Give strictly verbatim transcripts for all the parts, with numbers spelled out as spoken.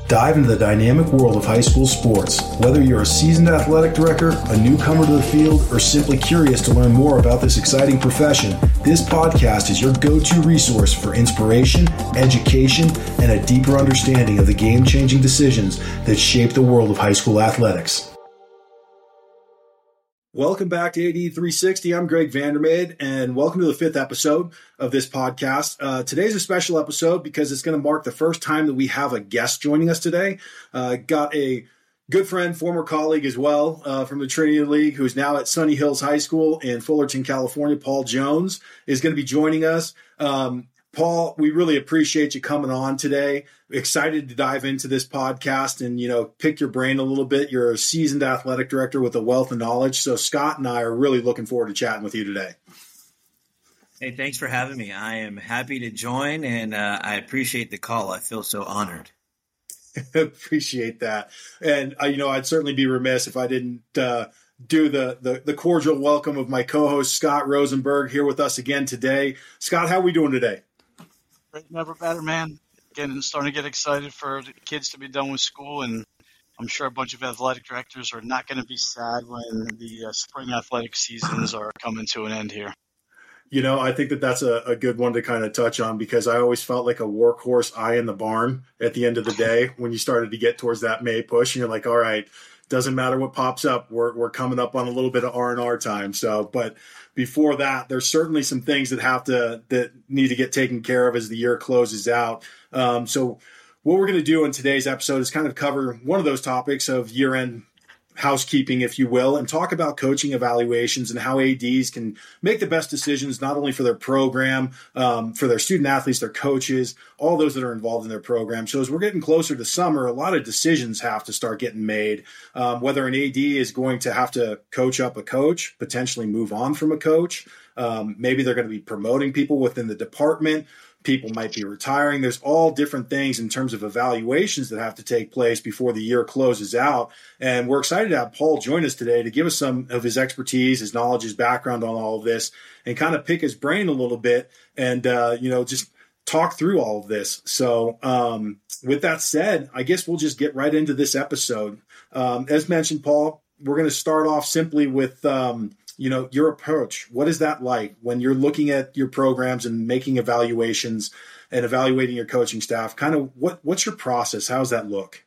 Dive into the dynamic world of high school sports. Whether you're a seasoned athletic director, a newcomer to the field, or simply curious to learn more about this exciting profession, this podcast is your go-to resource for inspiration, education, and a deeper understanding of the game-changing decisions that shape the world of high school athletics. Welcome back to A D three sixty. I'm Greg Vandermeer, and welcome to the fifth episode of this podcast. Uh, today's a special episode because it's going to mark the first time that we have a guest joining us today. Uh, got a good friend, former colleague as well uh, from the Trinity League, who's now at Sunny Hills High School in Fullerton, California. Paul Jones is going to be joining us. Um, Paul, we really appreciate you coming on today. Excited to dive into this podcast and, you know, pick your brain a little bit. You're a seasoned athletic director with a wealth of knowledge. So Scott and I are really looking forward to chatting with you today. Hey, thanks for having me. I am happy to join, and uh, I appreciate the call. I feel so honored. Appreciate that. And, uh, you know, I'd certainly be remiss if I didn't uh, do the, the the cordial welcome of my co-host, Scott Rosenberg, here with us again today. Scott, how are we doing today? Great, never better, man. Again, starting to get excited for the kids to be done with school, and I'm sure a bunch of athletic directors are not going to be sad when the uh, spring athletic seasons are coming to an end here. You know, I think that that's a, a good one to kind of touch on because I always felt like a workhorse eye in the barn at the end of the day when you started to get towards that May push, and you're like, all right, doesn't matter what pops up. We're we're coming up on a little bit of R and R time. So, but before that, there's certainly some things that have to that need to get taken care of as the year closes out. Um, so, what we're going to do in today's episode is kind of cover one of those topics of year-end housekeeping, if you will, and talk about coaching evaluations and how A Ds can make the best decisions, not only for their program, um, for their student athletes, their coaches, all those that are involved in their program. So as we're getting closer to summer, a lot of decisions have to start getting made, um, whether an A D is going to have to coach up a coach, potentially move on from a coach. Um, maybe they're going to be promoting people within the department. People might be retiring. There's all different things in terms of evaluations that have to take place before the year closes out. And we're excited to have Paul join us today to give us some of his expertise, his knowledge, his background on all of this, and kind of pick his brain a little bit and, uh, you know, just talk through all of this. So um, with that said, I guess we'll just get right into this episode. Um, as mentioned, Paul, we're going to start off simply with um, – you know, your approach. What is that like when you're looking at your programs and making evaluations and evaluating your coaching staff? Kind of what, what's your process? How does that look?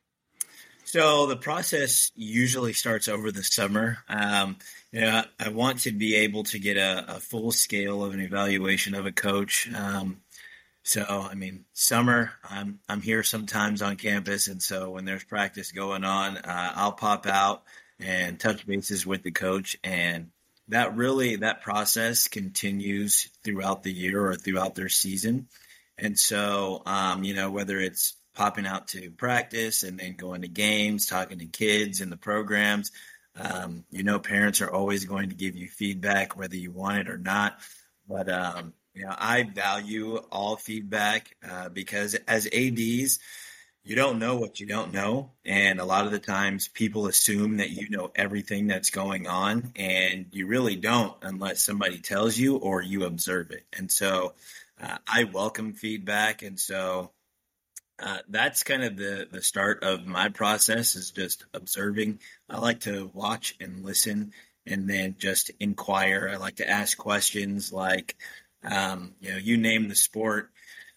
So the process usually starts over the summer. Um, you know, I, I want to be able to get a, a full scale of an evaluation of a coach. Um, so, I mean, summer, I'm, I'm here sometimes on campus. And so when there's practice going on, uh, I'll pop out and touch bases with the coach, and that really, that process continues throughout the year or throughout their season. And so, um, you know, whether it's popping out to practice and then going to games, talking to kids in the programs, um, you know, parents are always going to give you feedback, whether you want it or not. But, um, you know, I value all feedback uh, because as A Ds, you don't know what you don't know. And a lot of the times people assume that you know everything that's going on, and you really don't unless somebody tells you or you observe it. And so uh, I welcome feedback. And so uh, that's kind of the, the start of my process, is just observing. I like to watch and listen and then just inquire. I like to ask questions like, um, you know, you name the sport.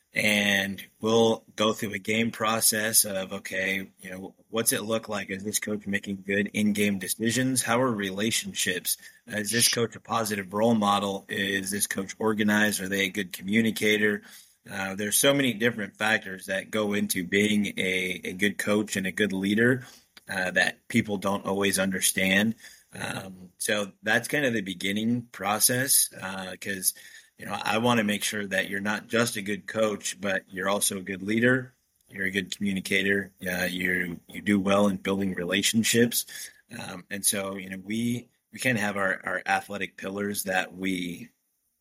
And we'll go through a game process of, okay, you know, what's it look like? Is this coach making good in-game decisions? How are relationships? Is this coach a positive role model? Is this coach organized? Are they a good communicator? Uh, there's so many different factors that go into being a, a good coach and a good leader uh, that people don't always understand. Um, so that's kind of the beginning process because uh, You know, I want to make sure that you're not just a good coach, but you're also a good leader. You're a good communicator. Uh, you you do well in building relationships. Um, and so, you know, we we kind of have our, our athletic pillars that we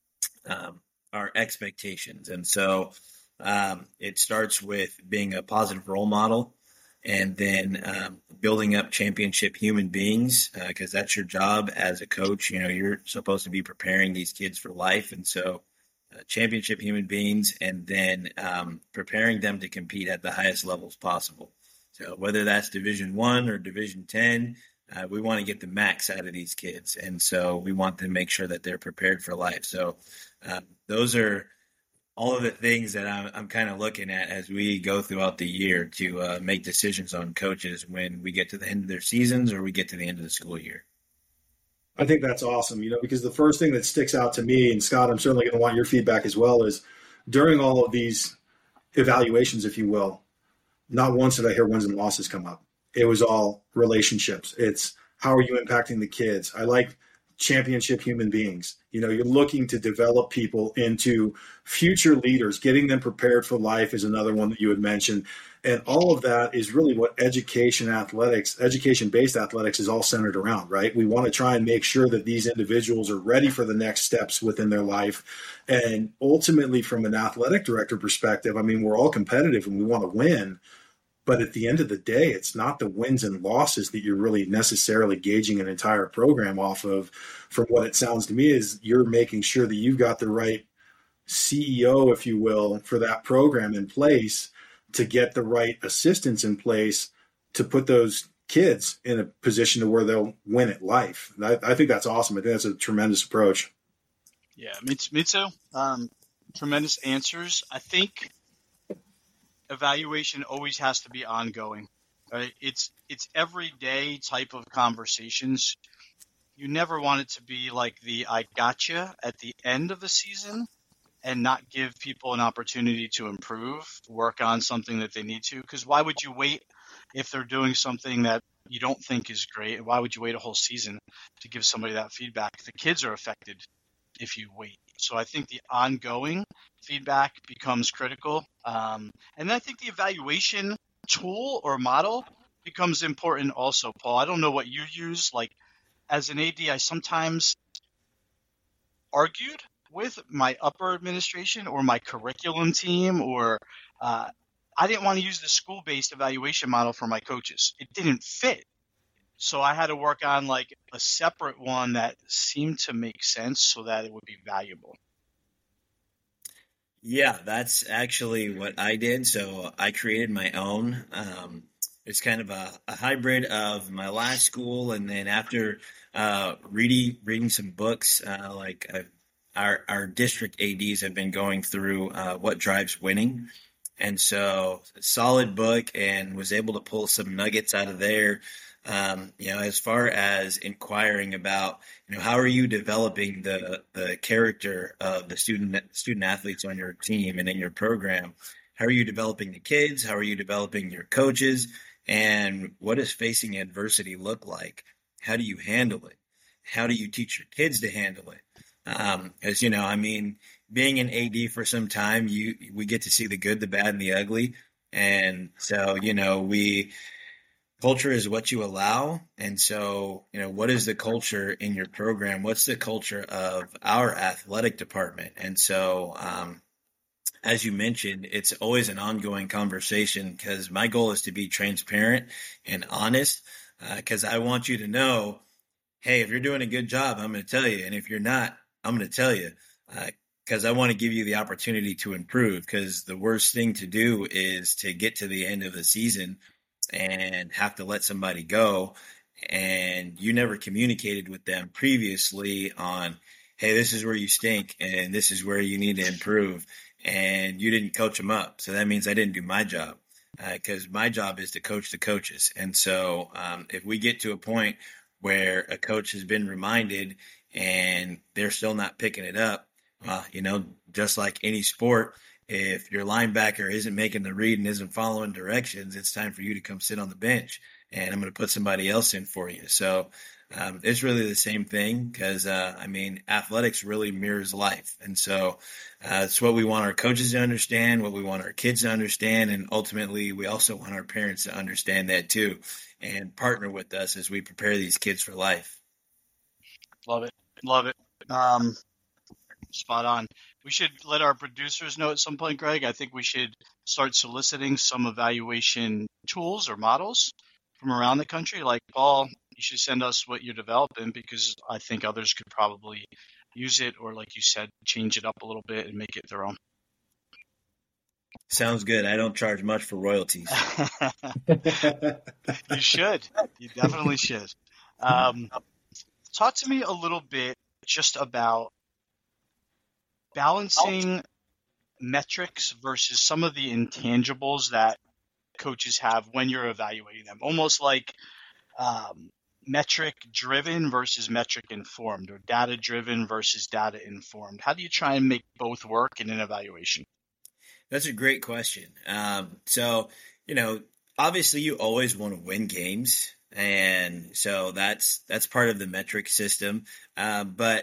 um, our expectations. And so um, it starts with being a positive role model, and then um, building up championship human beings, because uh, that's your job as a coach. You know, you're supposed to be preparing these kids for life. And so uh, championship human beings, and then um, preparing them to compete at the highest levels possible. So whether that's Division One or Division Ten, uh, we want to get the max out of these kids, and so we want to make sure that they're prepared for life. So um, those are all of the things that I'm, I'm kind of looking at as we go throughout the year to uh, make decisions on coaches when we get to the end of their seasons or we get to the end of the school year. I think that's awesome, you know, because the first thing that sticks out to me, and Scott, I'm certainly going to want your feedback as well, is during all of these evaluations, if you will, not once did I hear wins and losses come up. It was all relationships. It's how are you impacting the kids? I like championship human beings. You know, you're looking to develop people into future leaders. Getting them prepared for life is another one that you had mentioned. And all of that is really what education athletics, education-based athletics is all centered around, right? We want to try and make sure that these individuals are ready for the next steps within their life. And ultimately, from an athletic director perspective, I mean, we're all competitive and we want to win. But at the end of the day, it's not the wins and losses that you're really necessarily gauging an entire program off of. From what it sounds to me is you're making sure that you've got the right C E O, if you will, for that program in place to get the right assistants in place to put those kids in a position to where they'll win at life. I, I think that's awesome. I think that's a tremendous approach. Yeah, me, me too. Um, tremendous answers. I think evaluation always has to be ongoing. Right? It's it's everyday type of conversations. You never want it to be like the I gotcha at the end of the season and not give people an opportunity to improve, work on something that they need to. Because why would you wait if they're doing something that you don't think is great? And why would you wait a whole season to give somebody that feedback? The kids are affected if you wait. So I think the ongoing feedback becomes critical. Um, and then I think the evaluation tool or model becomes important also, Paul. I don't know what you use. Like as an A D, I sometimes argued with my upper administration or my curriculum team, or uh, I didn't want to use the school-based evaluation model for my coaches. It didn't fit. So I had to work on like a separate one that seemed to make sense so that it would be valuable. Yeah, that's actually what I did. So I created my own. Um, it's kind of a, a hybrid of my last school, and then after uh, reading reading some books, uh, like uh, our our district A Ds have been going through uh, What Drives Winning, and so a solid book, and was able to pull some nuggets out of there. Um, you know, as far as inquiring about, you know, how are you developing the the character of the student student athletes on your team and in your program? How are you developing the kids? How are you developing your coaches? And what does facing adversity look like? How do you handle it? How do you teach your kids to handle it? Um, as you know, I mean, being an A D for some time, you we get to see the good, the bad, and the ugly. And so, you know, we culture is what you allow. And so, you know, what is the culture in your program? What's the culture of our athletic department? And so, um, as you mentioned, it's always an ongoing conversation because my goal is to be transparent and honest because uh, I want you to know, hey, if you're doing a good job, I'm going to tell you. And if you're not, I'm going to tell you because uh, I want to give you the opportunity to improve, because the worst thing to do is to get to the end of the season and have to let somebody go and you never communicated with them previously on, hey, this is where you stink and this is where you need to improve, and you didn't coach them up. So that means I didn't do my job, because uh, my job is to coach the coaches. And so um, if we get to a point where a coach has been reminded and they're still not picking it up, well, you know, just like any sport, if your linebacker isn't making the read and isn't following directions, it's time for you to come sit on the bench, and I'm going to put somebody else in for you. So um, it's really the same thing because, uh, I mean, athletics really mirrors life. And so uh, it's what we want our coaches to understand, what we want our kids to understand, and ultimately we also want our parents to understand that too and partner with us as we prepare these kids for life. Love it. Love it. Um, spot on. We should let our producers know at some point, Greg. I think we should start soliciting some evaluation tools or models from around the country. Like, Paul, you should send us what you're developing, because I think others could probably use it, or like you said, change it up a little bit and make it their own. Sounds good. I don't charge much for royalties. You should. You definitely should. Um, talk to me a little bit just about balancing metrics versus some of the intangibles that coaches have when you're evaluating them, almost like um, metric driven versus metric informed, or data driven versus data informed. How do you try and make both work in an evaluation? That's a great question. Um, so, you know, obviously you always want to win games. And so that's that's part of the metric system. Uh, but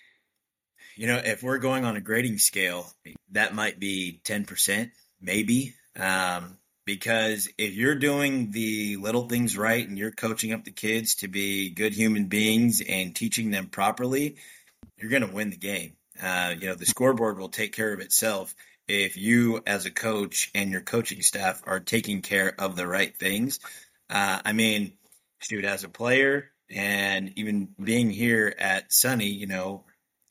you know, if we're going on a grading scale, that might be ten percent, maybe. Um, because if you're doing the little things right and you're coaching up the kids to be good human beings and teaching them properly, you're going to win the game. Uh, you know, the scoreboard will take care of itself if you, as a coach, and your coaching staff are taking care of the right things. Uh, I mean, shoot, as a player and even being here at Sunny, you know,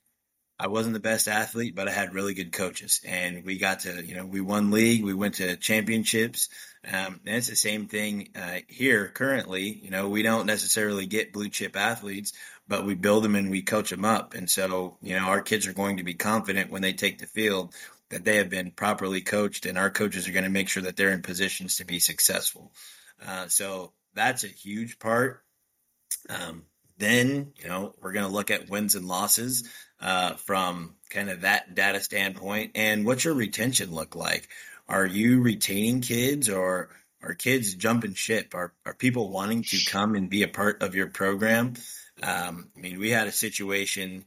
I wasn't the best athlete, but I had really good coaches, and we got to, you know, we won league, we went to championships, um, and it's the same thing uh, here currently. You know, we don't necessarily get blue chip athletes, but we build them and we coach them up, and so you know, our kids are going to be confident when they take the field that they have been properly coached, and our coaches are going to make sure that they're in positions to be successful. Uh, so that's a huge part. Um, then, you know, we're going to look at wins and losses uh, from kind of that data standpoint. And what's your retention look like? Are you retaining kids, or are kids jumping ship? Are, are people wanting to come and be a part of your program? Um, I mean, we had a situation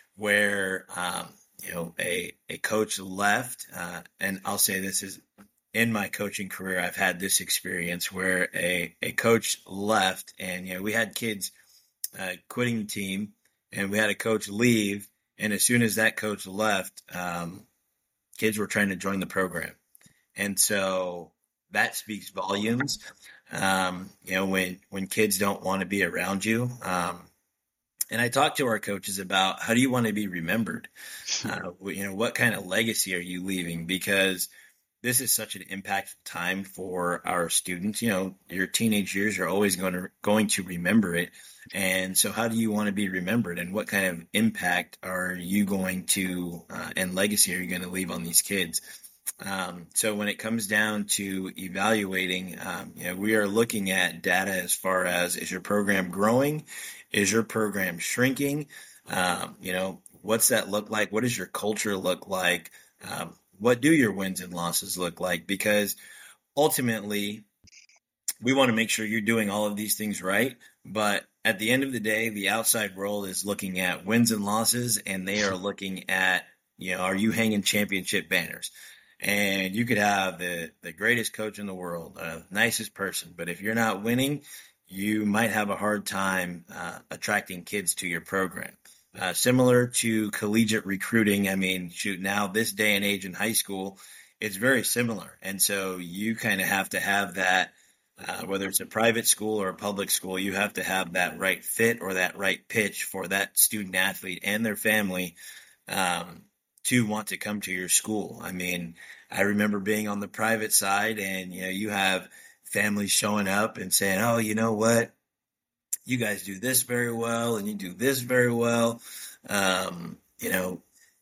where, um, you know, a, a coach left, uh, and I'll say this is in my coaching career, I've had this experience where a, a coach left, and, you know, we had kids uh, quitting the team, and we had a coach leave. And as soon as that coach left, um, kids were trying to join the program. And so that speaks volumes. Um, you know, when, when kids don't want to be around you. Um, and I talk to our coaches about, how do you want to be remembered? Uh, you know, what kind of legacy are you leaving? Because this is such an impactful time for our students. You know, your teenage years are always going to going to remember it. And so how do you want to be remembered, and what kind of impact are you going to uh, and legacy are you going to leave on these kids? Um, so when it comes down to evaluating, um, you know, we are looking at data as far as, is your program growing? Is your program shrinking? Um, you know, what's that look like? What does your culture look like? Um, what do your wins and losses look like? Because ultimately, we want to make sure you're doing all of these things right. But at the end of the day, the outside world is looking at wins and losses, and they are looking at, you know, are you hanging championship banners? And you could have the, the greatest coach in the world, uh, nicest person, but if you're not winning, you might have a hard time uh, attracting kids to your program. Uh, similar to collegiate recruiting, I mean, shoot, now this day and age in high school, it's very similar. And so you kind of have to have that, uh, whether it's a private school or a public school, you have to have that right fit or that right pitch for that student athlete and their family um, to want to come to your school. I mean, I remember being on the private side, and, you know, you have families showing up and saying, oh, you know what? You guys do this very well, and you do this very well. Um, you know,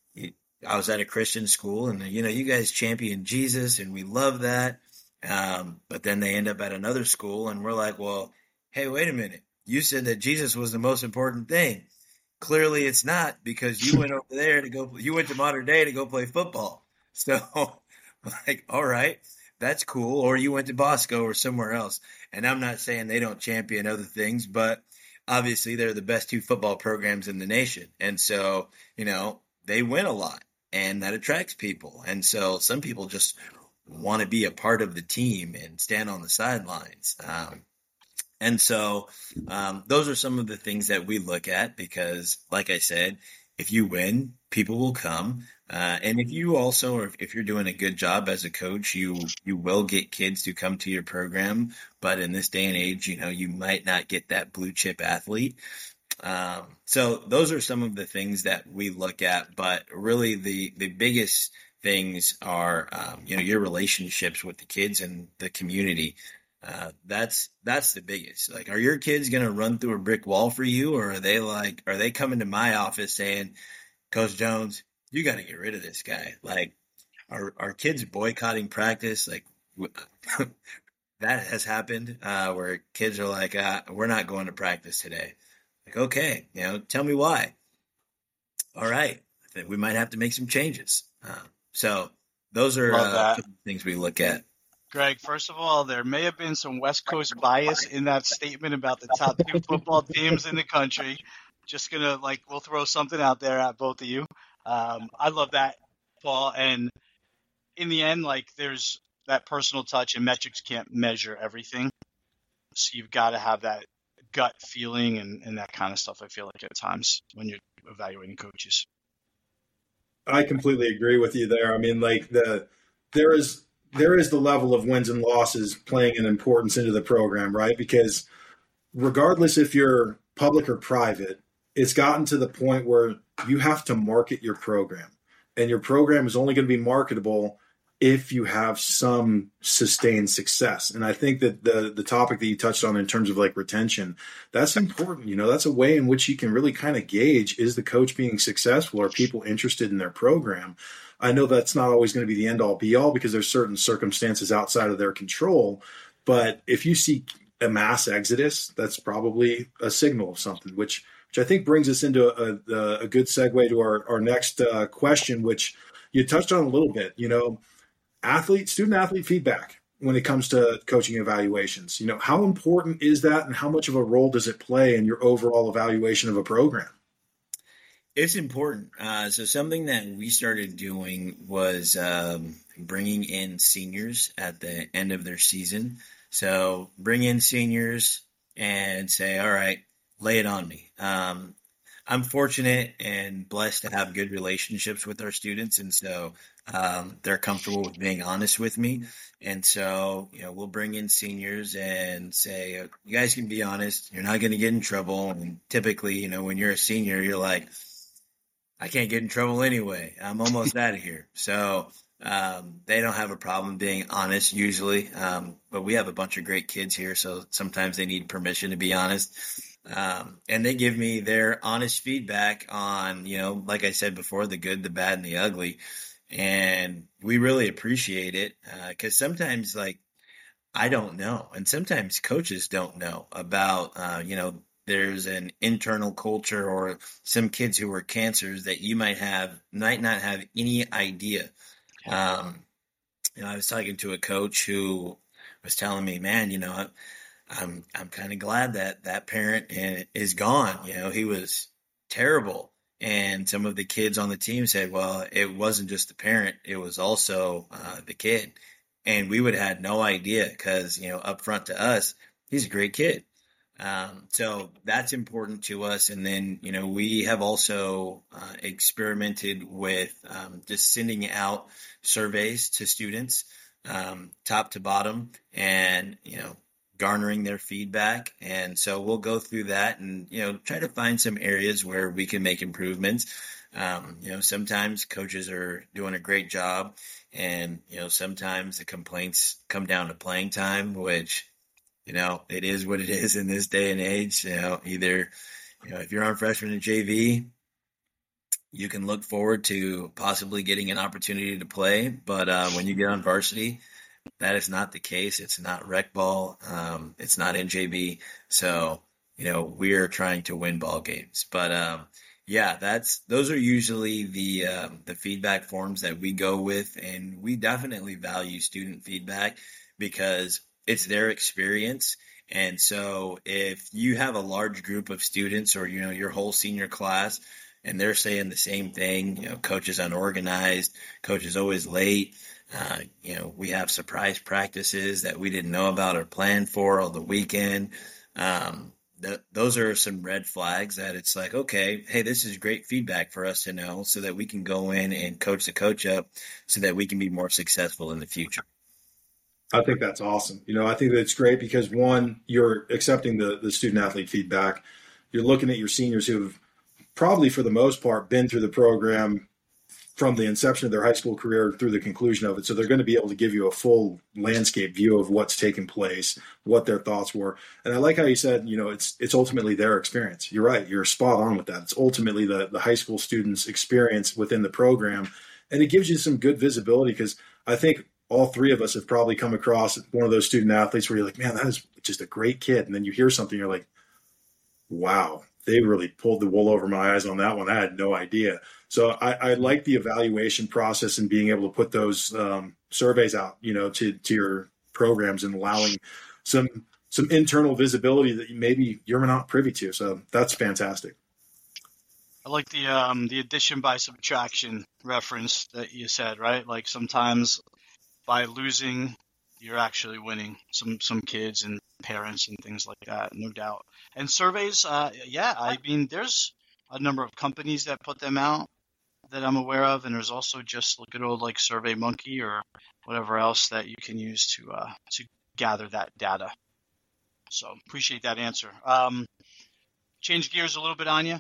I was at a Christian school, and, you know, you guys champion Jesus, and we love that. Um, but then they end up at another school, and we're like, well, hey, wait a minute. You said that Jesus was the most important thing. Clearly it's not, because you went over there to go, you went to Modern Day to go play football. So, like, all right, that's cool. Or you went to Bosco or somewhere else. And I'm not saying they don't champion other things, but obviously they're the best two football programs in the nation. And so, you know, they win a lot, and that attracts people. And so some people just want to be a part of the team and stand on the sidelines. Um, and so um, those are some of the things that we look at, because, like I said, if you win, people will come. Uh, and if you also, or if you're doing a good job as a coach, you you will get kids to come to your program. But in this day and age, you know, you might not get that blue chip athlete. Um, so those are some of the things that we look at. But really, the the biggest things are, um, you know, your relationships with the kids and the community. Uh, that's that's the biggest. Like, are your kids going to run through a brick wall for you, or are they like, are they coming to my office saying, Coach Jones, you got to get rid of this guy? Like, are are kids boycotting practice? Like, that has happened, uh, where kids are like, uh, we're not going to practice today. Like, okay, you know, tell me why. All right, I think we might have to make some changes. Uh, so those are uh, things we look at. Greg, first of all, there may have been some West Coast bias in that statement about the top two football teams in the country. Just going to, like, we'll throw something out there at both of you. Um, I love that, Paul. And in the end, like, there's that personal touch, and metrics can't measure everything. So you've got to have that gut feeling and, and that kind of stuff, I feel like, at times when you're evaluating coaches. I completely agree with you there. I mean, like, the there is – there is the level of wins and losses playing an importance into the program, right? Because regardless if you're public or private, it's gotten to the point where you have to market your program. And your program is only going to be marketable if you have some sustained success. And I think that the the topic that you touched on in terms of like retention, that's important. You know, that's a way in which you can really kind of gauge, is the coach being successful? Are people interested in their program? I know that's not always going to be the end all be all because there's certain circumstances outside of their control. But if you see a mass exodus, that's probably a signal of something, which which I think brings us into a, a, a good segue to our, our next uh, question, which you touched on a little bit. You know, athlete, student athlete feedback when it comes to coaching evaluations. You know, how important is that, and how much of a role does it play in your overall evaluation of a program? It's important. Uh, so something that we started doing was um, bringing in seniors at the end of their season. So bring in seniors and say, all right, lay it on me. Um, I'm fortunate and blessed to have good relationships with our students. And so um, they're comfortable with being honest with me. And so, you know, we'll bring in seniors and say, you guys can be honest. You're not going to get in trouble. And typically, you know, when you're a senior, you're like, I can't get in trouble anyway. I'm almost out of here. So um, they don't have a problem being honest usually. Um, but we have a bunch of great kids here, so sometimes they need permission to be honest. Um, and they give me their honest feedback on, you know, like I said before, the good, the bad, and the ugly. And we really appreciate it because uh, sometimes, like, I don't know. And sometimes coaches don't know about, uh, you know, there's an internal culture or some kids who are cancers that you might have, might not have any idea. Um, you know, I was talking to a coach who was telling me, man, you know, I'm, I'm kind of glad that that parent is gone. You know, he was terrible. And some of the kids on the team said, well, it wasn't just the parent, it was also uh, the kid. And we would have had no idea because, you know, up front to us, he's a great kid. Um, so that's important to us. And then, you know, we have also uh, experimented with um, just sending out surveys to students, um, top to bottom, and, you know, garnering their feedback. And so we'll go through that and, you know, try to find some areas where we can make improvements. Um, you know, sometimes coaches are doing a great job, and, you know, sometimes the complaints come down to playing time, which, you know, it is what it is in this day and age. You know, either, you know, if you're on freshman and J V, you can look forward to possibly getting an opportunity to play. But uh, when you get on varsity, that is not the case. It's not rec ball. Um, it's not N J B. So, you know, we're trying to win ball games. But um, yeah, that's those are usually the um, the feedback forms that we go with, and we definitely value student feedback because it's their experience. And so if you have a large group of students, or, you know, your whole senior class, and they're saying the same thing, you know, coach is unorganized, coach is always late, uh, you know, we have surprise practices that we didn't know about or planned for on the weekend. Um, th- those are some red flags that it's like, okay, hey, this is great feedback for us to know so that we can go in and coach the coach up so that we can be more successful in the future. I think that's awesome. You know, I think that's great because, one, you're accepting the, the student athlete feedback. You're looking at your seniors who've probably, for the most part, been through the program from the inception of their high school career through the conclusion of it. So they're going to be able to give you a full landscape view of what's taken place, what their thoughts were. And I like how you said, you know, it's it's ultimately their experience. You're right. You're spot on with that. It's ultimately the, the high school student's experience within the program. And it gives you some good visibility, because I think all three of us have probably come across one of those student athletes where you're like, man, that is just a great kid. And then you hear something, you're like, wow, they really pulled the wool over my eyes on that one. I had no idea. So I, I like the evaluation process and being able to put those um, surveys out, you know, to, to your programs, and allowing some some internal visibility that maybe you're not privy to. So that's fantastic. I like the um, the addition by subtraction reference that you said, right? Like sometimes by losing, you're actually winning. Some some kids and parents and things like that, no doubt. And surveys, uh, yeah, I mean, there's a number of companies that put them out that I'm aware of, and there's also just good old like SurveyMonkey or whatever else that you can use to uh, to gather that data. So appreciate that answer. Um, change gears a little bit on you.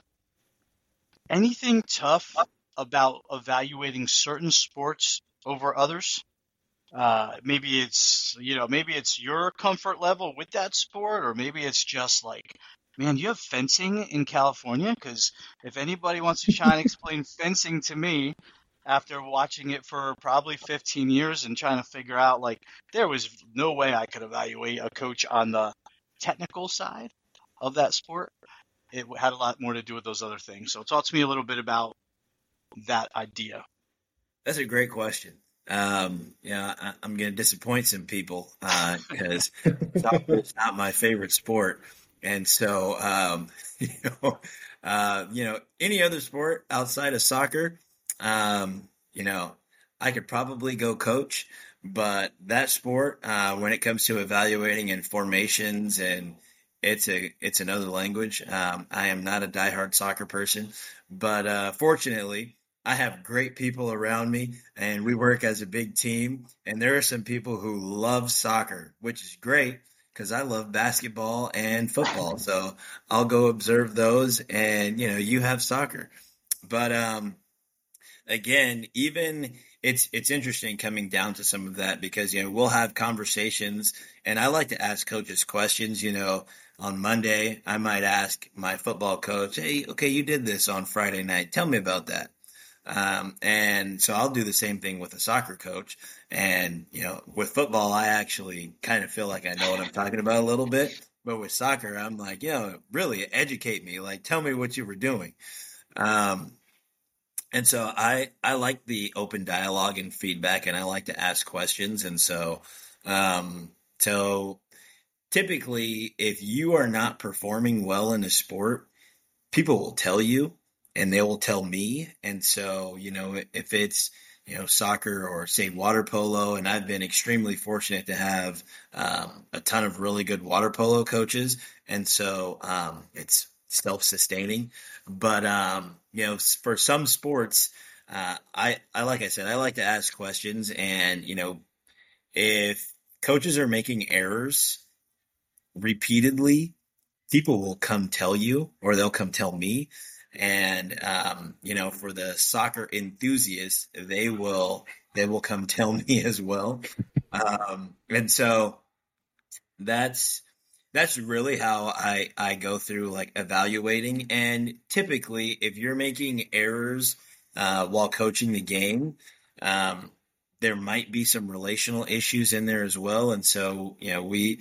Anything tough about evaluating certain sports over others? Uh, maybe it's, you know, maybe it's your comfort level with that sport, or maybe it's just like, man, you have fencing in California? Because if anybody wants to try and explain fencing to me after watching it for probably fifteen years and trying to figure out, like, there was no way I could evaluate a coach on the technical side of that sport. It had a lot more to do with those other things. So talk to me a little bit about that idea. That's a great question. Um, yeah, I, I'm going to disappoint some people uh, because soccer is not my favorite sport. And so, um, you know, uh, you know, any other sport outside of soccer, um, you know, I could probably go coach, but that sport, uh, when it comes to evaluating and formations, and it's a, it's another language. Um, I am not a diehard soccer person, but, uh, fortunately I have great people around me, and we work as a big team. And there are some people who love soccer, which is great, because I love basketball and football. So I'll go observe those, and, you know, you have soccer. But um, again, even it's it's interesting coming down to some of that, because, you know, we'll have conversations, and I like to ask coaches questions. You know, on Monday, I might ask my football coach, hey, okay, you did this on Friday night. Tell me about that. Um, and so I'll do the same thing with a soccer coach. And, you know, with football, I actually kind of feel like I know what I'm talking about a little bit. But with soccer, I'm like, you know, really educate me. Like, tell me what you were doing. Um, and so I, I like the open dialogue and feedback, and I like to ask questions. And so, um, so typically, if you are not performing well in a sport, people will tell you, and they will tell me. And so, you know, if it's, you know, soccer or say water polo, and I've been extremely fortunate to have um, a ton of really good water polo coaches. And so um, it's self-sustaining. But, um, you know, for some sports, uh, I, I, like I said, I like to ask questions. And, you know, if coaches are making errors repeatedly, people will come tell you, or they'll come tell me. And, um, you know, for the soccer enthusiasts, they will, they will come tell me as well. Um, and so that's, that's really how I, I go through like evaluating. And typically if you're making errors, uh, while coaching the game, um, there might be some relational issues in there as well. And so, you know, we,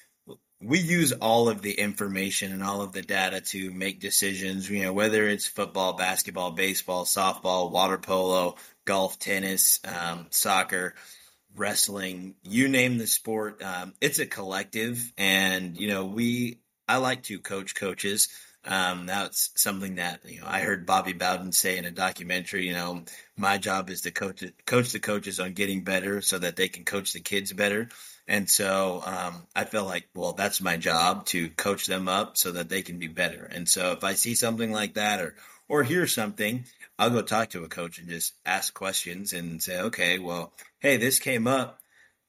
we use all of the information and all of the data to make decisions, you know, whether it's football, basketball, baseball, softball, water polo, golf, tennis, um, soccer, wrestling, you name the sport. Um, it's a collective. And, you know, we, I like to coach coaches. Um, that's something that, you know, I heard Bobby Bowden say in a documentary. You know, my job is to coach, coach the coaches on getting better so that they can coach the kids better. And so um, I felt like, well, that's my job, to coach them up so that they can be better. And so if I see something like that, or or hear something, I'll go talk to a coach and just ask questions and say, okay, well, hey, this came up.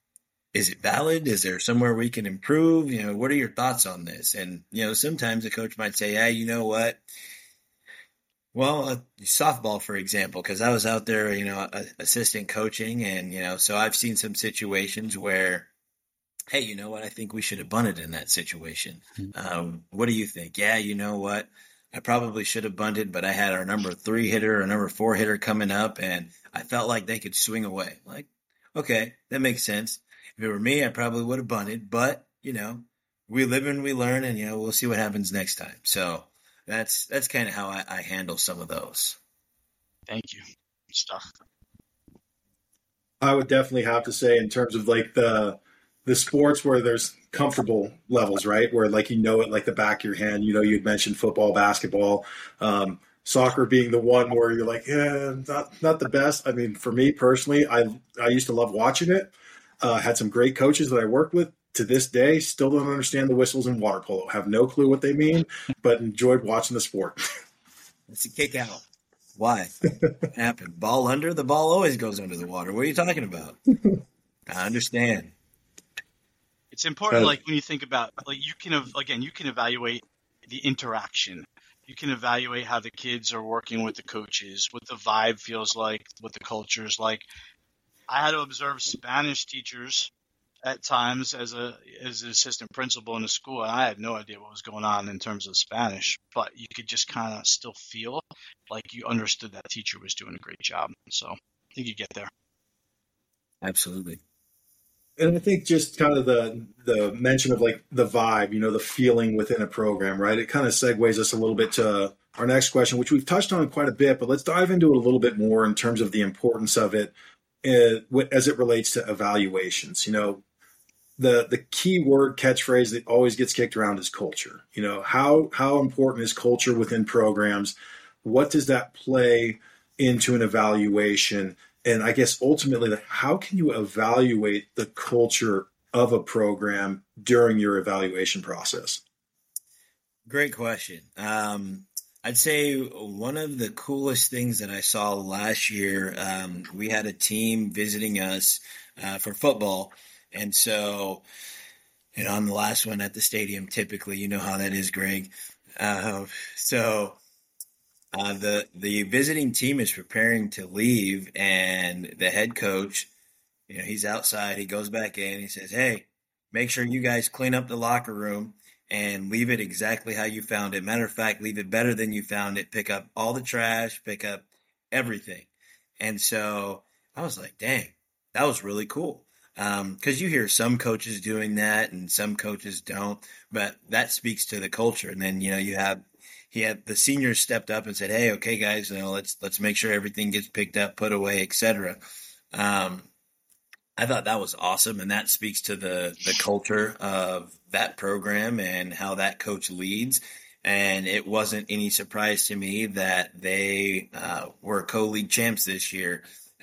Is it valid? Is there somewhere we can improve? You know, what are your thoughts on this? And, you know, sometimes a coach might say, hey, you know what? Well, uh, softball, for example, because I was out there, you know, a, assistant coaching, and you know, so I've seen some situations where, hey, you know what? I think we should have bunted in that situation. Um, what do you think? Yeah, you know what? I probably should have bunted, but I had our number three hitter or number four hitter coming up, and I felt like they could swing away. Like, okay, that makes sense. If it were me, I probably would have bunted, but you know, we live and we learn, and you know, we'll see what happens next time. So that's that's kind of how I, I handle some of those. Thank you. Good stuff. I would definitely have to say in terms of like the the sports where there's comfortable levels, right? Where like you know it like the back of your hand. You know, you'd mentioned football, basketball, um, soccer being the one where you're like, yeah, not not the best. I mean, for me personally, I I used to love watching it. Uh, had some great coaches that I worked with. To this day, still don't understand the whistles in water polo. Have no clue what they mean, but enjoyed watching the sport. It's a kick out. Why? What happened? Ball under? The ball always goes under the water. What are you talking about? I understand. It's important, like when you think about, like you can, ev- again, you can evaluate the interaction. You can evaluate how the kids are working with the coaches, what the vibe feels like, what the culture is like. I had to observe Spanish teachers at times as a as an assistant principal in a school, and I had no idea what was going on in terms of Spanish, but you could just kind of still feel like you understood that teacher was doing a great job. So I think you get there. Absolutely. And I think just kind of the the mention of like the vibe, you know, the feeling within a program, right? It kind of segues us a little bit to our next question, which we've touched on quite a bit, but let's dive into it a little bit more in terms of the importance of it uh, as it relates to evaluations. You know, the the key word catchphrase that always gets kicked around is culture. You know, how how important is culture within programs? What does that play into an evaluation? And I guess ultimately, like, how can you evaluate the culture of a program during your evaluation process? Great question. Um, I'd say one of the coolest things that I saw last year, um, we had a team visiting us uh, for football. And so, you know, I'm the last one at the stadium typically. You know how that is, Greg. Uh, so uh, the the visiting team is preparing to leave, and the head coach, you know, he's outside. He goes back in. He says, "Hey, make sure you guys clean up the locker room and leave it exactly how you found it. Matter of fact, leave it better than you found it. Pick up all the trash, pick up everything." And so I was like, "Dang, that was really cool." Um, because you hear some coaches doing that and some coaches don't, but that speaks to the culture. And then, you know, you have, he had the seniors stepped up and said, "Hey, okay, guys, you know, let's, let's make sure everything gets picked up, put away, et cetera" Um, I thought that was awesome. And that speaks to the, the culture of that program and how that coach leads. And it wasn't any surprise to me that they, uh, were co-league champs this year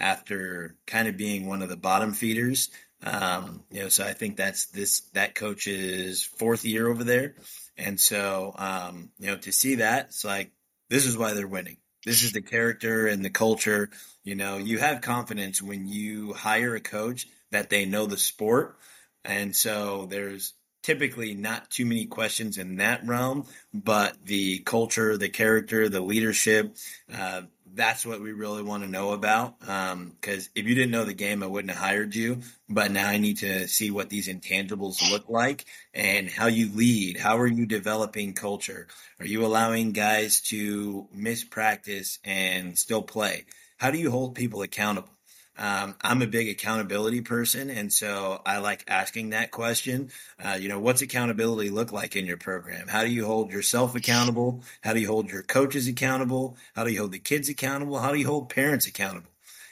after kind of being one of the bottom feeders. Um, you know, so I think that's this, that coach's fourth year over there. And so, um, you know, to see that, it's like, this is why they're winning. This is the character and the culture. You know, you have confidence when you hire a coach that they know the sport. And so there's typically not too many questions in that realm, but the culture, the character, the leadership, uh, that's what we really want to know about. Um, because if you didn't know the game, I wouldn't have hired you. But now I need to see what these intangibles look like and how you lead. How are you developing culture? Are you allowing guys to miss practice and still play? How do you hold people accountable? Um, I'm a big accountability person, and so I like asking that question. Uh, you know, what's accountability look like in your program? How do you hold yourself accountable? How do you hold your coaches accountable? How do you hold the kids accountable? How do you hold parents accountable?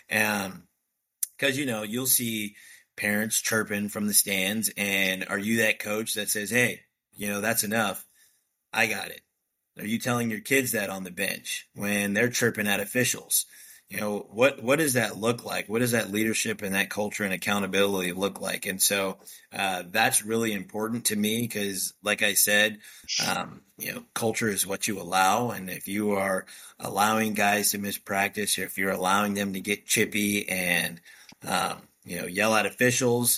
Um, because, you know, you'll see parents chirping from the stands, and are you that coach that says, "Hey, you know, that's enough. I got it"? Are you telling your kids that on the bench when they're chirping at officials? You know, what, what does that look like? What does that leadership and that culture and accountability look like? And so uh, that's really important to me because, like I said, um, you know, culture is what you allow. And if you are allowing guys to miss practice, or if you're allowing them to get chippy and, um, you know, yell at officials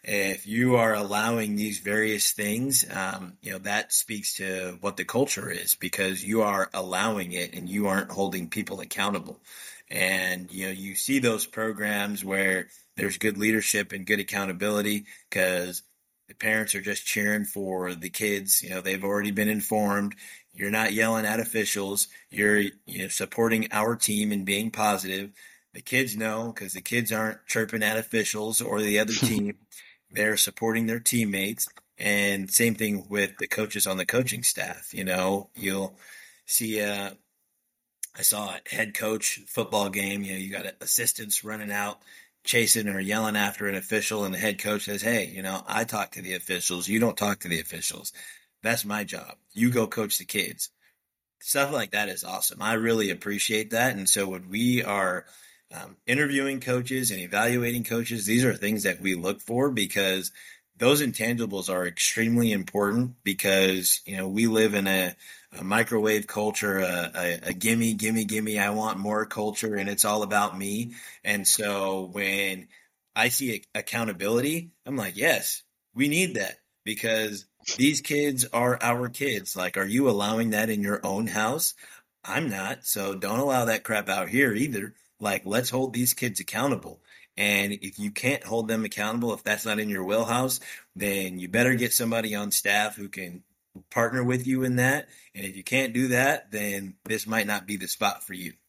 if you are allowing these various things, um, you know, that speaks to what the culture is, because you are allowing it and you aren't holding people accountable. And, you know, you see those programs where there's good leadership and good accountability because the parents are just cheering for the kids. You know, they've already been informed. You're not yelling at officials. You're, you know, supporting our team and being positive. The kids know because the kids aren't chirping at officials or the other team. They're supporting their teammates. And same thing with the coaches on the coaching staff. You know, you'll see, uh, I saw a head coach football game. You know, you got assistants running out, chasing or yelling after an official, and the head coach says, "Hey, you know, I talk to the officials. You don't talk to the officials. That's my job. You go coach the kids." Stuff like that is awesome. I really appreciate that. And so when we are um, interviewing coaches and evaluating coaches, these are things that we look for because those intangibles are extremely important because, you know, we live in a, a microwave culture, a, a, a gimme, gimme, gimme, I want more culture, and it's all about me. And so when I see accountability, I'm like, yes, we need that because these kids are our kids. Like, are you allowing that in your own house? I'm not. So don't allow that crap out here either. Like, let's hold these kids accountable. And if you can't hold them accountable, if that's not in your wheelhouse, then you better get somebody on staff who can partner with you in that. And if you can't do that, then this might not be the spot for you.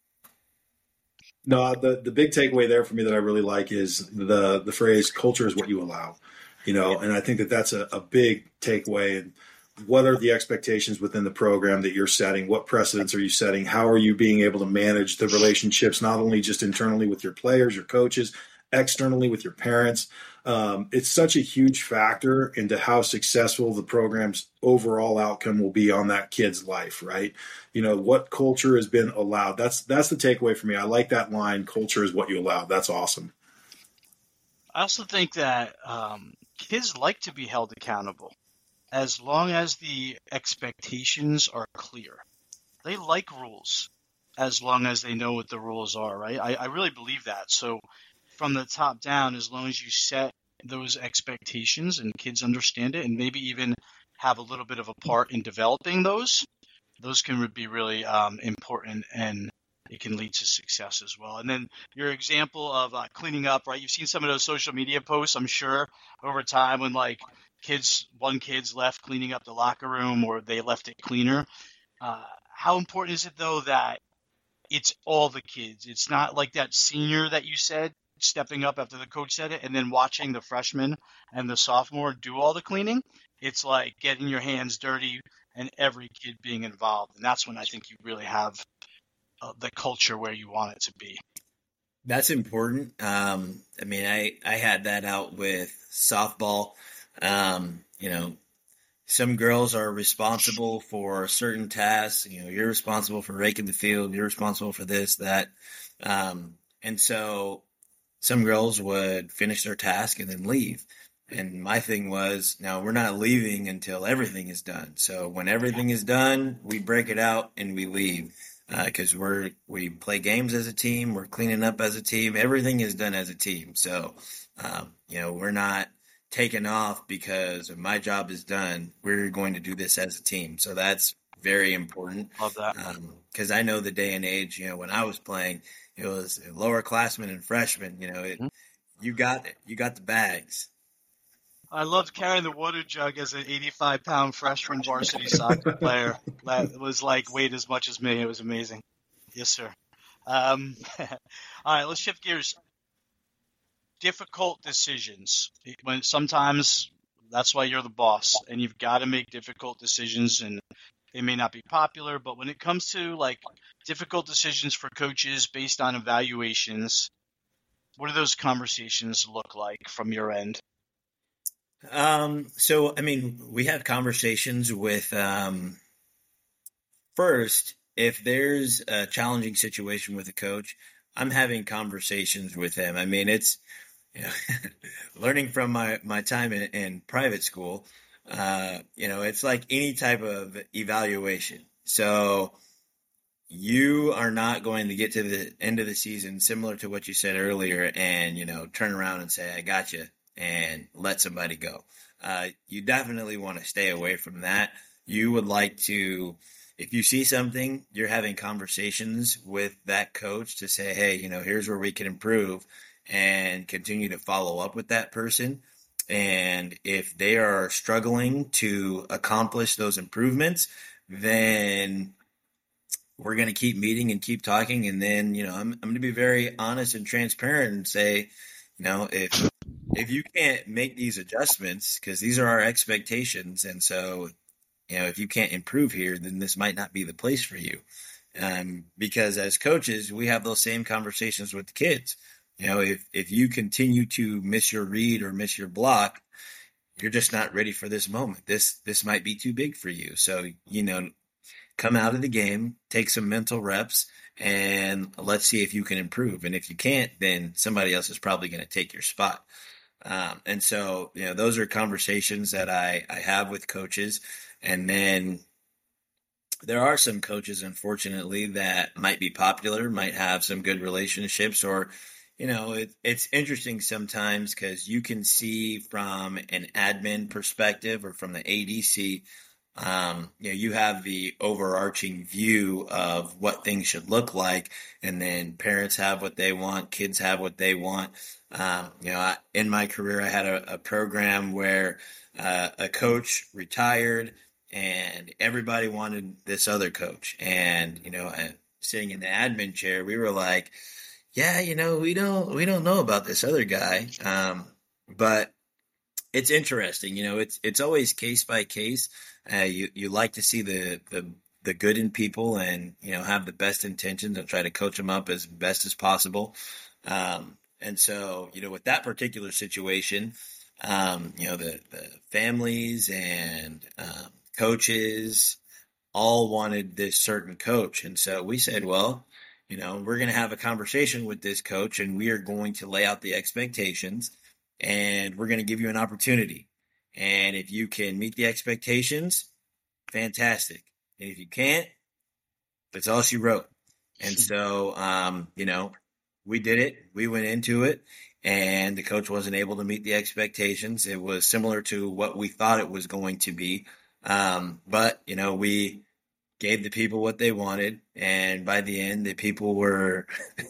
No, the, the big takeaway there for me that I really like is the, the phrase culture is what you allow, you know, and I think that that's a, a big takeaway. And what are the expectations within the program that you're setting? What precedents are you setting? How are you being able to manage the relationships, not only just internally with your players, your coaches, externally with your parents? Um, it's such a huge factor into how successful the program's overall outcome will be on that kid's life, right? You know, what culture has been allowed. That's that's the takeaway for me. I like that line, culture is what you allow. That's awesome. I also think that um, kids like to be held accountable as long as the expectations are clear. They like rules as long as they know what the rules are, right? I, I really believe that. So from the top down, as long as you set those expectations and kids understand it and maybe even have a little bit of a part in developing those, those can be really um, important, and it can lead to success as well. And then your example of uh, cleaning up, right? You've seen some of those social media posts, I'm sure, over time when like kids, one kid's left cleaning up the locker room or they left it cleaner. Uh, how important is it though that it's all the kids? It's not like that senior that you said stepping up after the coach said it and then watching the freshman and the sophomore do all the cleaning. It's like getting your hands dirty and every kid being involved. And that's when I think you really have uh, the culture where you want it to be. That's important. Um, I mean, I, I had that out with softball. Um, you know, some girls are responsible for certain tasks. You know, you're responsible for raking the field. You're responsible for this, that. Um, and so some girls would finish their task and then leave. And my thing was, no, we're not leaving until everything is done. So when everything is done, we break it out and we leave. Because uh, we're we play games as a team, we're cleaning up as a team. Everything is done as a team. So, um, you know, we're not taken off because my job is done. We're going to do this as a team. So that's very important. Love that. Because um, I know the day and age. You know, when I was playing, it was lower classmen and freshmen. You know, it, mm-hmm. you got it. You got the bags. I loved carrying the water jug as an eighty-five pound freshman varsity soccer player. That was like weighed as much as me. It was amazing. Yes, sir. Um, all right, let's shift gears. Difficult decisions. When sometimes that's why you're the boss, and you've got to make difficult decisions, and they may not be popular. But when it comes to like difficult decisions for coaches based on evaluations, what do those conversations look like from your end? Um, so, I mean, we have conversations with, um, first, if there's a challenging situation with a coach, I'm having conversations with him. I mean, it's, you know, learning from my, my time in, in private school, uh, you know, it's like any type of evaluation. So you are not going to get to the end of the season, similar to what you said earlier, and, you know, turn around and say, I got you. and let somebody go. Uh, you definitely want to stay away from that. You would like to, if you see something, you're having conversations with that coach to say, hey, you know, here's where we can improve, and continue to follow up with that person. And if they are struggling to accomplish those improvements, then we're going to keep meeting and keep talking. And then, you know, I'm, I'm going to be very honest and transparent and say, you know, if, if you can't make these adjustments, because these are our expectations. And so, you know, if you can't improve here, then this might not be the place for you. Um, because as coaches, we have those same conversations with the kids. You know, if, if you continue to miss your read or miss your block, you're just not ready for this moment. This, this might be too big for you. So, you know, come out of the game, take some mental reps, and let's see if you can improve. And if you can't, then somebody else is probably going to take your spot. Um, and so, you know, those are conversations that I, I have with coaches. And then there are some coaches, unfortunately, that might be popular, might have some good relationships, or, you know, it, it's interesting sometimes because you can see from an admin perspective or from the A D C, Um, you know, you have the overarching view of what things should look like, and then parents have what they want, kids have what they want. Um, you know, I, in my career, I had a, a program where uh, a coach retired, and everybody wanted this other coach. And you know, uh, sitting in the admin chair, we were like, "Yeah, you know, we don't we don't know about this other guy," um, but it's interesting. You know, it's it's always case by case. Uh, you you like to see the, the the good in people, and you know, have the best intentions and try to coach them up as best as possible. Um, and so, you know, with that particular situation, um, you know, the the families and um, coaches all wanted this certain coach, and so we said, well, you know, we're going to have a conversation with this coach, and we are going to lay out the expectations, and we're going to give you an opportunity. And if you can meet the expectations, fantastic. And if you can't, that's all she wrote. And so, um, you know, we did it. We went into it, and the coach wasn't able to meet the expectations. It was similar to what we thought it was going to be. Um, but, you know, we gave the people what they wanted. And by the end, the people were...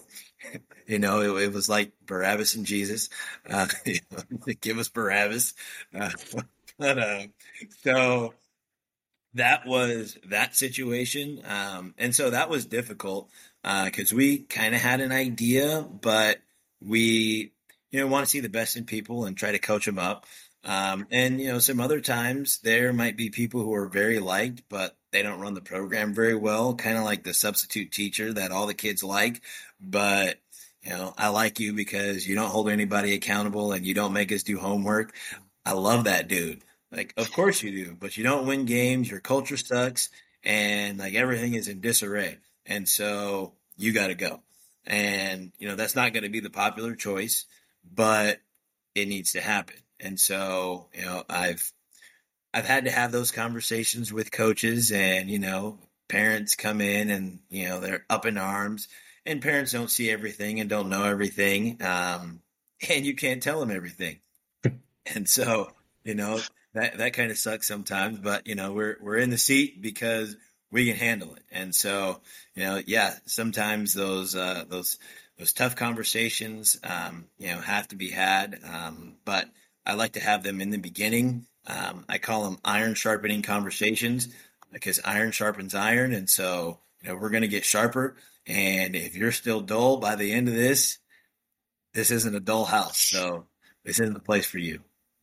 You know, it, it was like Barabbas and Jesus. Uh, you know, give us Barabbas. Uh, but, uh, so that was that situation. Um, and so that was difficult because uh, we kind of had an idea, but we, you know, want to see the best in people and try to coach them up. Um, and, you know, some other times there might be people who are very liked, but they don't run the program very well, kind of like the substitute teacher that all the kids like, but you know, I like you because you don't hold anybody accountable and you don't make us do homework. I love that dude. Like, of course you do, but you don't win games. Your culture sucks, and like everything is in disarray. And so you got to go. And, you know, that's not going to be the popular choice, but it needs to happen. And so, you know, I've, I've had to have those conversations with coaches, and, you know, parents come in and, you know, they're up in arms. And parents don't see everything and don't know everything. Um, and you can't tell them everything. And so, you know, that, that kind of sucks sometimes, but you know, we're, we're in the seat because we can handle it. And so, you know, yeah, sometimes those, uh, those, those tough conversations, um, you know, have to be had. Um, but I like to have them in the beginning. Um, I call them iron sharpening conversations because iron sharpens iron. And so, you know, we're going to get sharper. And if you're still dull by the end of this, this isn't a dull house. So this isn't the place for you.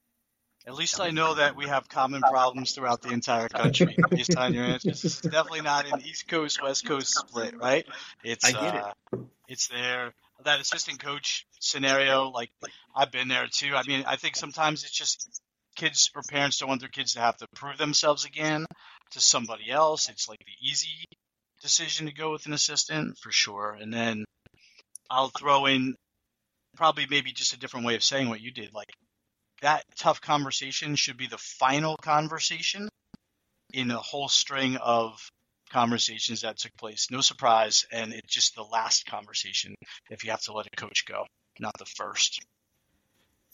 At least I know that we have common problems throughout the entire country based on your answers. This is definitely not an East Coast, West Coast split, right? It's, I get uh, it. It's there. That assistant coach scenario, like I've been there too. I mean, I think sometimes it's just kids or parents don't want their kids to have to prove themselves again to somebody else. It's like the easy decision to go with an assistant for sure. And then I'll throw in probably maybe just a different way of saying what you did. Like that tough conversation should be the final conversation in a whole string of conversations that took place. No surprise. And it's just the last conversation if you have to let a coach go, not the first.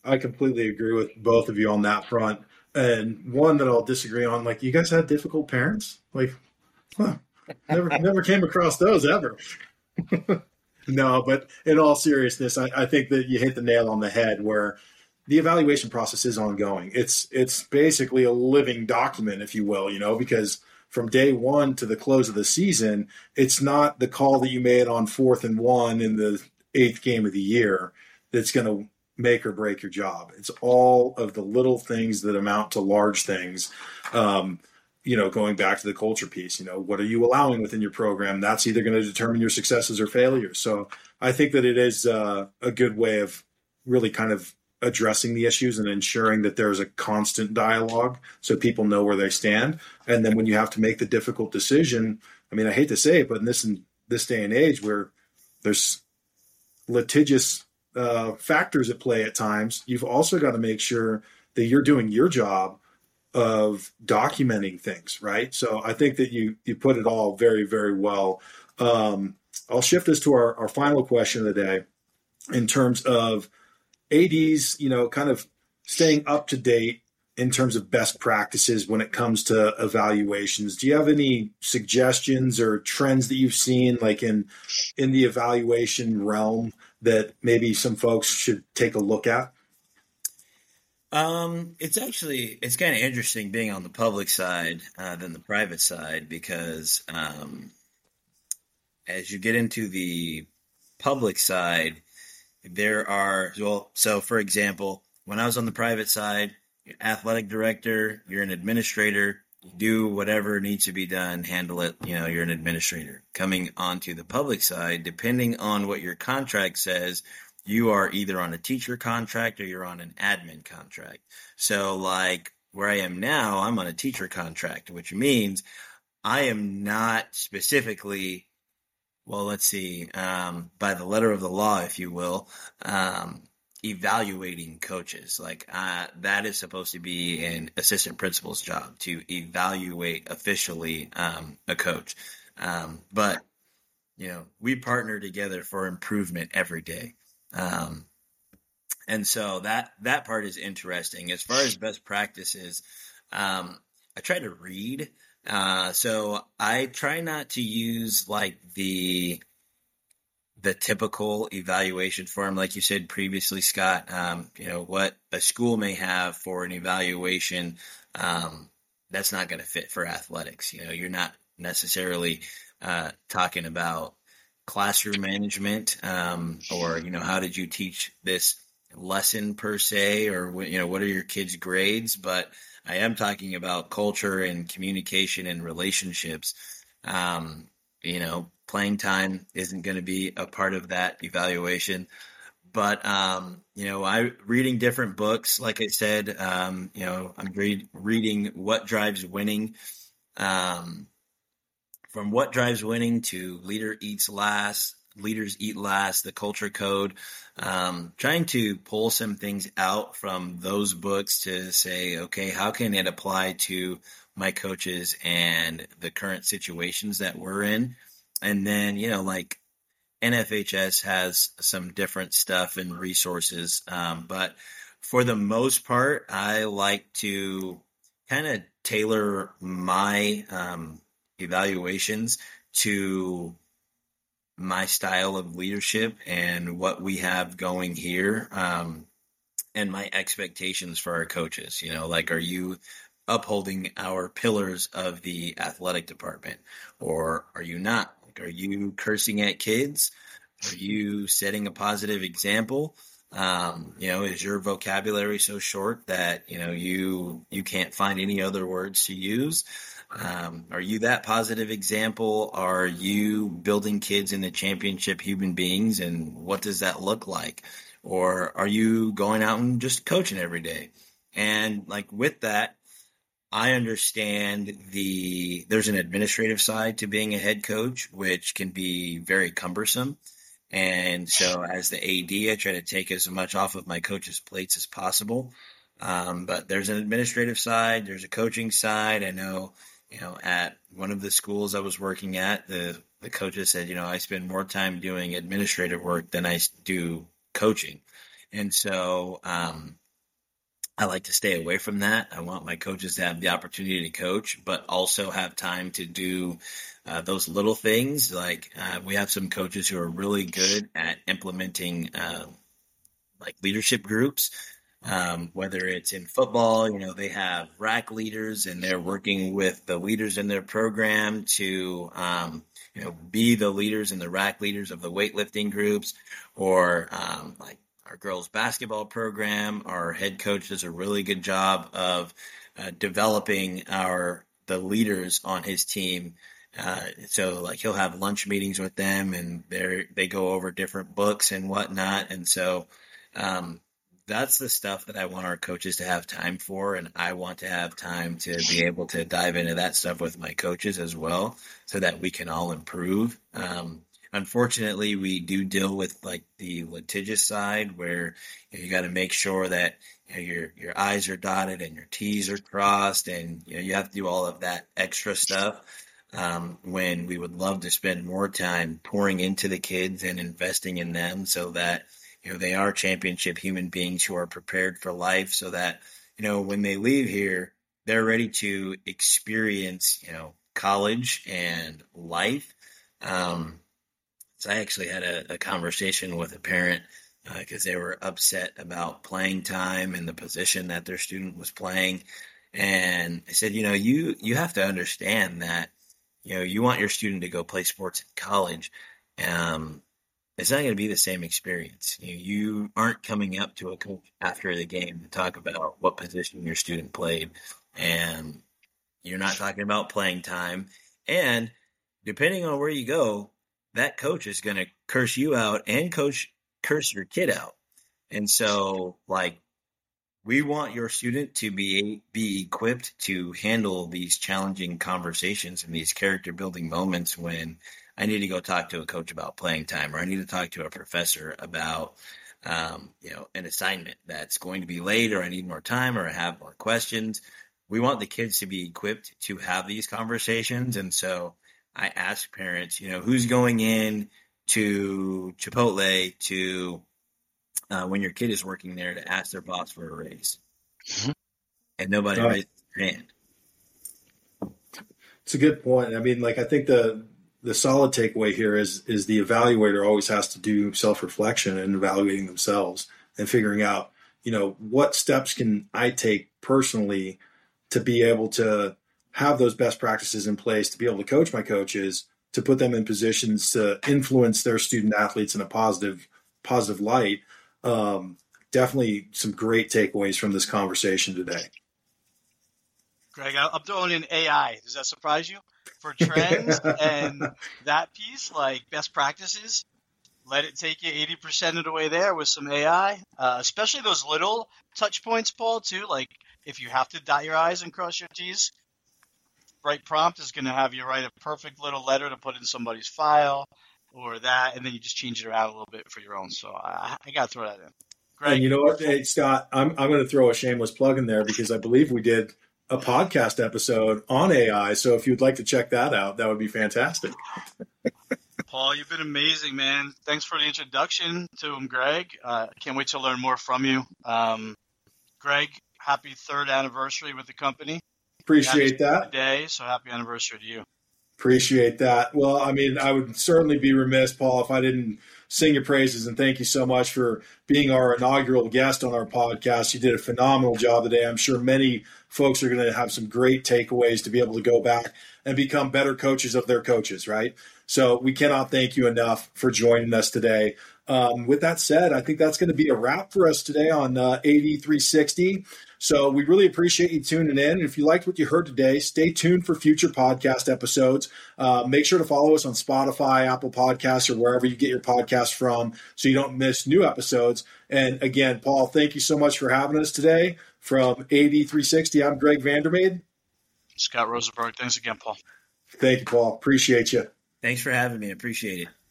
I completely agree with both of you on that front. And one that I'll disagree on, like, you guys had difficult parents? Like, huh, never never came across those ever. No, but in all seriousness, I, I think that you hit the nail on the head where the evaluation process is ongoing. It's it's basically a living document, if you will, you know, because from day one to the close of the season, it's not the call that you made on fourth and one in the eighth game of the year that's going to make or break your job. It's all of the little things that amount to large things. Um, you know, going back to the culture piece, you know, what are you allowing within your program? That's either going to determine your successes or failures. So I think that it is uh, a good way of really kind of addressing the issues and ensuring that there's a constant dialogue so people know where they stand. And then when you have to make the difficult decision, I mean, I hate to say it, but in this, in this day and age where there's litigious uh, factors at play at times, you've also got to make sure that you're doing your job of documenting things, right? So I think that you you put it all very, very well. Um, I'll shift us to our, our final question of the day in terms of A Ds, you know, kind of staying up to date in terms of best practices when it comes to evaluations. Do you have any suggestions or trends that you've seen, like in in the evaluation realm, that maybe some folks should take a look at? Um, it's actually, it's kind of interesting being on the public side uh, than the private side because um, as you get into the public side, there are, well, so for example, when I was on the private side, you're an athletic director, you're an administrator, you do whatever needs to be done, handle it, you know, you're an administrator. Coming onto the public side, depending on what your contract says, you are either on a teacher contract or you're on an admin contract. So like where I am now, I'm on a teacher contract, which means I am not specifically, well, let's see, um, by the letter of the law, if you will, um, evaluating coaches. Like uh, that is supposed to be an assistant principal's job to evaluate officially um, a coach. Um, but, you know, we partner together for improvement every day. Um, and so that, that part is interesting. As far as best practices, um, I try to read. Uh, so I try not to use like the, the typical evaluation form, like you said previously, Scott, um, you know, what a school may have for an evaluation, um, that's not going to fit for athletics. You know, you're not necessarily, uh, talking about classroom management, um, or, you know, how did you teach this lesson per se, or, you know, what are your kids' grades? But I am talking about culture and communication and relationships. Um, you know, playing time isn't going to be a part of that evaluation. But, um, you know, I reading different books, like I said, um, you know, I'm read, reading What Drives Winning, um, from What Drives Winning to Leader Eats Last, Leaders Eat Last, the Culture Code, um, trying to pull some things out from those books to say, okay, how can it apply to my coaches and the current situations that we're in? And then, you know, like N F H S has some different stuff and resources. Um, but for the most part, I like to kind of tailor my um, evaluations to my style of leadership and what we have going here, um, and my expectations for our coaches. You know, like, are you upholding our pillars of the athletic department, or are you not? Like, are you cursing at kids? Are you setting a positive example? Um, you know, is your vocabulary so short that, you know, you, you can't find any other words to use? Um, are you that positive example? Are you building kids into championship human beings? And what does that look like? Or are you going out and just coaching every day? And like with that, I understand the, there's an administrative side to being a head coach, which can be very cumbersome. And so as the A D, I try to take as much off of my coaches' plates as possible. Um, but there's an administrative side, there's a coaching side. I know, you know, at one of the schools I was working at, the, the coaches said, you know, I spend more time doing administrative work than I do coaching. And so um, I like to stay away from that. I want my coaches to have the opportunity to coach, but also have time to do uh, those little things. Like uh, we have some coaches who are really good at implementing uh, like leadership groups. Um, whether it's in football, you know, they have rack leaders and they're working with the leaders in their program to, um, you know, be the leaders and the rack leaders of the weightlifting groups, or um, like our girls basketball program. Our head coach does a really good job of uh, developing our the leaders on his team. Uh, so like he'll have lunch meetings with them, and they they go over different books and whatnot. And so um, that's the stuff that I want our coaches to have time for, and I want to have time to be able to dive into that stuff with my coaches as well, so that we can all improve. Um, unfortunately, we do deal with like the litigious side, where you, know, you got to make sure that you know, your your I's are dotted and your T's are crossed, and you know you have to do all of that extra stuff. Um, when we would love to spend more time pouring into the kids and investing in them, so that you know, they are championship human beings who are prepared for life, so that, you know, when they leave here, they're ready to experience, you know, college and life. Um, so I actually had a, a conversation with a parent because uh, they were upset about playing time and the position that their student was playing. And I said, you know, you, you have to understand that, you know, you want your student to go play sports in college. Um, It's not going to be the same experience. You, you aren't coming up to a coach after the game to talk about what position your student played, and you're not talking about playing time. And depending on where you go, that coach is going to curse you out and coach curse your kid out. And so, like, we want your student to be be equipped to handle these challenging conversations and these character building moments when I need to go talk to a coach about playing time, or I need to talk to a professor about, um, you know, an assignment that's going to be late, or I need more time, or I have more questions. We want the kids to be equipped to have these conversations. And so I ask parents, you know, who's going in to Chipotle to, uh, when your kid is working there, to ask their boss for a raise? Mm-hmm. And nobody oh. raised their hand. It's a good point. I mean, like, I think the, the solid takeaway here is is the evaluator always has to do self-reflection and evaluating themselves and figuring out, you know, what steps can I take personally to be able to have those best practices in place, to be able to coach my coaches, to put them in positions to influence their student athletes in a positive positive light. Um, definitely some great takeaways from this conversation today. Greg, I'm throwing in A I. Does that surprise you? For trends and that piece, like best practices, let it take you eighty percent of the way there with some A I, uh, especially those little touch points, Paul, too. Like if you have to dot your I's and cross your T's, right prompt is going to have you write a perfect little letter to put in somebody's file or that, and then you just change it around a little bit for your own. So I, I got to throw that in. Greg. And you know what, hey, Scott, I'm, I'm going to throw a shameless plug in there because I believe we did a podcast episode on A I. So if you'd like to check that out, that would be fantastic. Paul, you've been amazing, man. Thanks for the introduction to him, Greg. Uh, can't wait to learn more from you. Um, Greg, happy third anniversary with the company. Appreciate that. Today, so happy anniversary to you. Appreciate that. Well, I mean, I would certainly be remiss, Paul, if I didn't sing your praises, and thank you so much for being our inaugural guest on our podcast. You did a phenomenal job today. I'm sure many folks are going to have some great takeaways to be able to go back and become better coaches of their coaches, right? So we cannot thank you enough for joining us today. Um, with that said, I think that's going to be a wrap for us today on uh, A D three sixty. So we really appreciate you tuning in. And if you liked what you heard today, stay tuned for future podcast episodes. Uh, make sure to follow us on Spotify, Apple Podcasts, or wherever you get your podcasts from so you don't miss new episodes. And again, Paul, thank you so much for having us today. From A D three sixty, I'm Greg Vandermeer. Scott Rosenberg. Thanks again, Paul. Thank you, Paul. Appreciate you. Thanks for having me. Appreciate it.